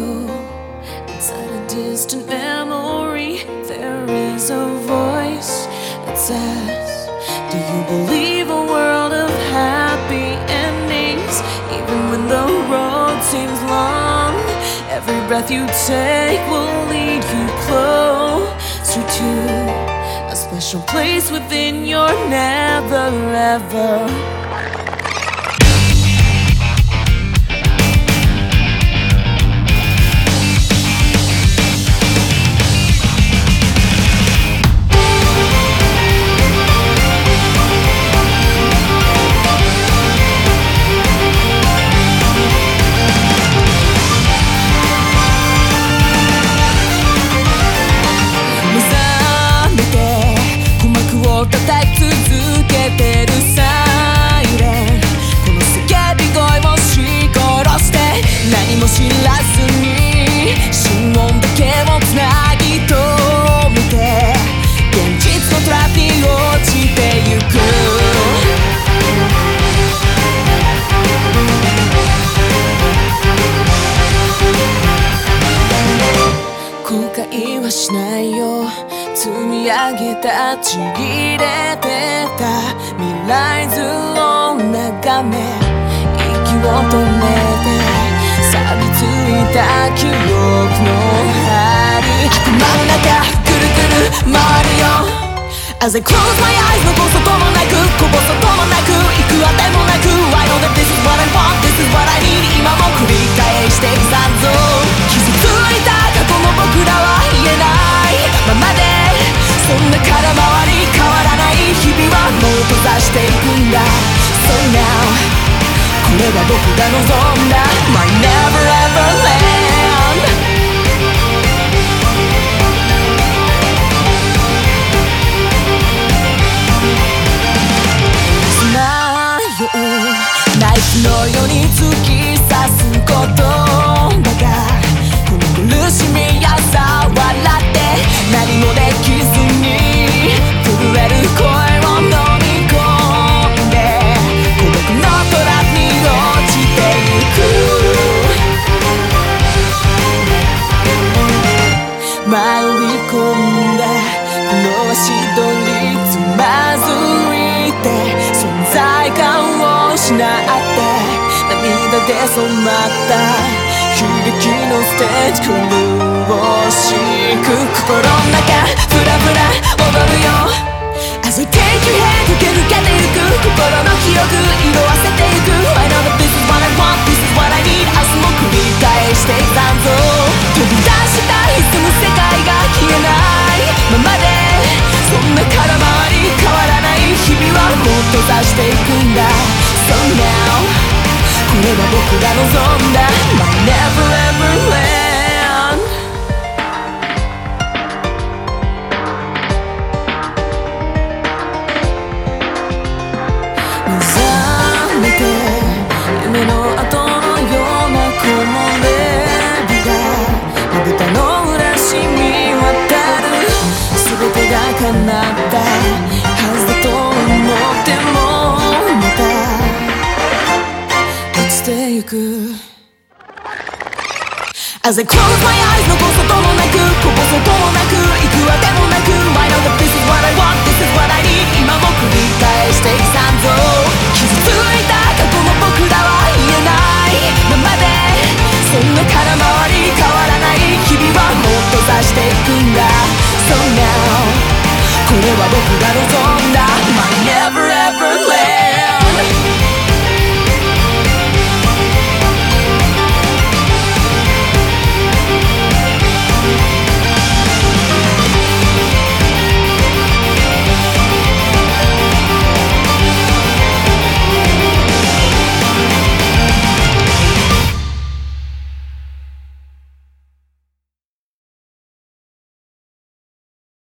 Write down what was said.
you. Inside a distant memory, there is a voice that says, do you believe a world of happy endings? Even when the road seems long, every breath you take will lead you closer to a special place within your never ever.叩き続けてるサイレン、この叫び声をし殺して何も知らずに心音だけをつなぎ止めて現実のトラップに落ちてゆく。後悔はしないよ、積み上げたちぎれてた未来図を眺め息を止めて錆びついた記憶の針、真ん中ぐるぐる回るよ。 As I close my eyes 残すこともなくこぼすこともなく行くあてもなく I know that this is what I want, this is what I need 今も繰り返していくさんぞ。傷ついた過去の僕らは言えないままでそんな空回り変わらない日々はもう閉ざしていくんだ。 So now これは僕が望んだ My never ever land。ナイフのように突き刺す言葉がこの苦しみやさ笑って何もできずに震える声を飲み込んで孤独のトラップに落ちてゆく。迷い込んだこの足取りつまずいて存在感を失って涙で染まった悲劇のステージ狂おしく心の中フラフラ踊るよ。 As I take your hand 駆け抜けてゆく心の記憶色あせてゆく I know that this is what I want, this is what I need 明日も繰り返していたんぞ。飛び出したい住む世界が消えないままでそんな空回り変わらない日々はもっと閉ざしていくんだ。 So now これは僕が望んだ My never ever land。 目覚めて夢の後のような木漏れ日がまぶたの裏染み渡る全てが叶ったはずだと思ってもまた落ちてゆく。 As I close my eyes 残すこともなくこぼすこともなく行くあてもなく I know that this is what I want, this is what I need 今も繰り返していくさんぞ。傷ついた過去の僕らは言えないままでそんな空回り変わらない日々はもっと閉ざしていくんだ。 So now これは僕が望